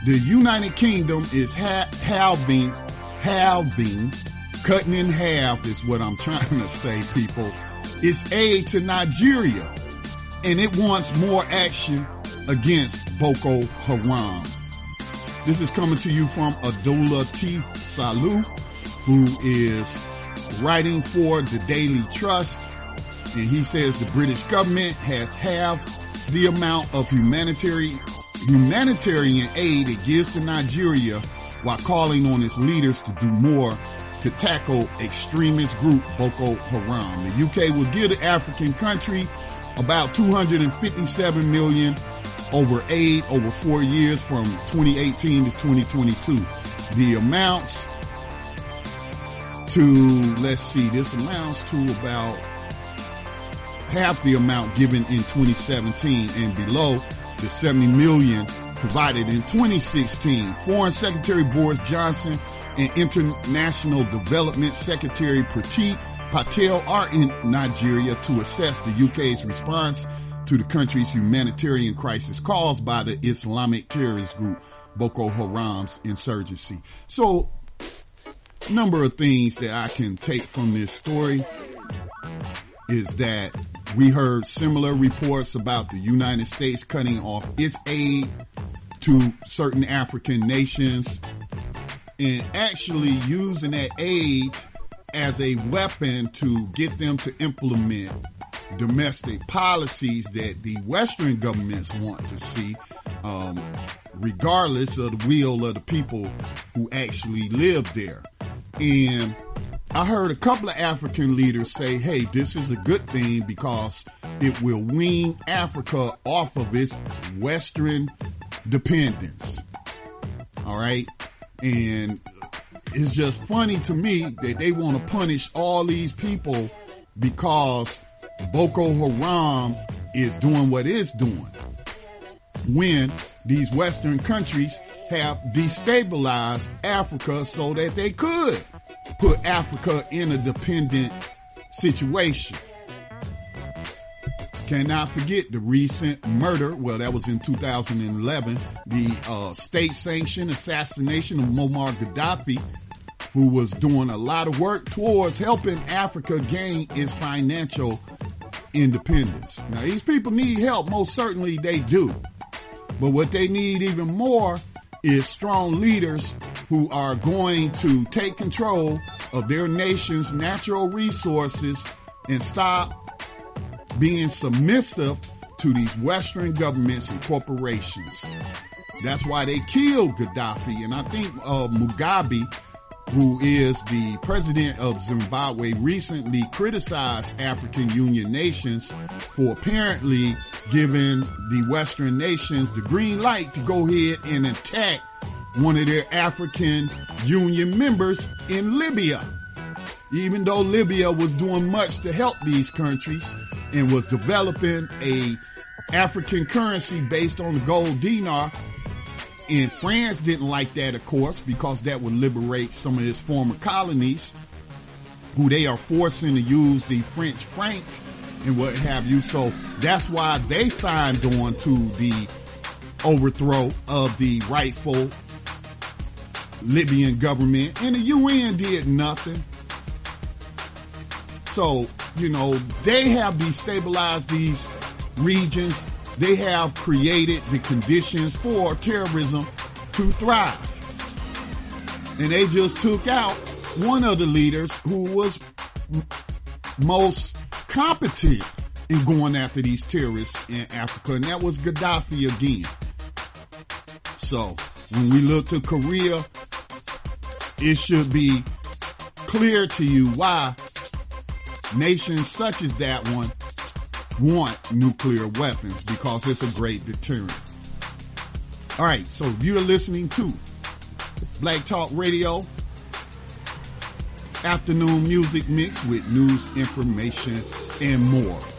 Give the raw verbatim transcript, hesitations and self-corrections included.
The United Kingdom is ha- halving, halving, cutting in half is what I'm trying to say, people. Its aid to Nigeria, and it wants more action against Boko Haram. This is coming to you from Adola T. Salu, who is writing for the Daily Trust, and he says the British government has halved the amount of humanitarian humanitarian aid it gives to Nigeria while calling on its leaders to do more to tackle extremist group Boko Haram. The U K will give the African country about two hundred fifty-seven million dollars over aid over four years from twenty eighteen to twenty twenty-two. The amounts to, let's see, this amounts to about half the amount given in twenty seventeen and below the seventy million provided in twenty sixteen. Foreign Secretary Boris Johnson and International Development Secretary Pratik Patel are in Nigeria to assess the U K's response to the country's humanitarian crisis caused by the Islamic terrorist group Boko Haram's insurgency. So, number of things that I can take from this story is that we heard similar reports about the United States cutting off its aid to certain African nations and actually using that aid as a weapon to get them to implement domestic policies that the Western governments want to see, um, regardless of the will of the people who actually live there. And I heard a couple of African leaders say, hey, this is a good thing because it will wean Africa off of its Western dependence. All right. And it's just funny to me that they want to punish all these people because Boko Haram is doing what it's doing when these Western countries have destabilized Africa so that they could put Africa in a dependent situation. Cannot forget the recent murder, well, that was in two thousand eleven, the uh, state-sanctioned assassination of Muammar Gaddafi, who was doing a lot of work towards helping Africa gain its financial independence. Now, these people need help, most certainly they do. But what they need even more is strong leaders who are going to take control of their nation's natural resources and stop being submissive to these Western governments and corporations. That's why they killed Gaddafi. And I think uh, Mugabe, who is the president of Zimbabwe, recently criticized African Union nations for apparently giving the Western nations the green light to go ahead and attack one of their African Union members in Libya. Even though Libya was doing much to help these countries and was developing a African currency based on the gold dinar. And France didn't like that, of course, because that would liberate some of its former colonies, who they are forcing to use the French franc and what have you. So that's why they signed on to the overthrow of the rightful Libyan government, and the U N did nothing. So, you know, they have destabilized these regions. They have created the conditions for terrorism to thrive. And they just took out one of the leaders who was m- most competent in going after these terrorists in Africa, and that was Gaddafi again. So when we look to Korea, it should be clear to you why nations such as that one want nuclear weapons, because it's a great deterrent. All right, so you're listening to Black Talk Radio, afternoon music mix with news, information, and more.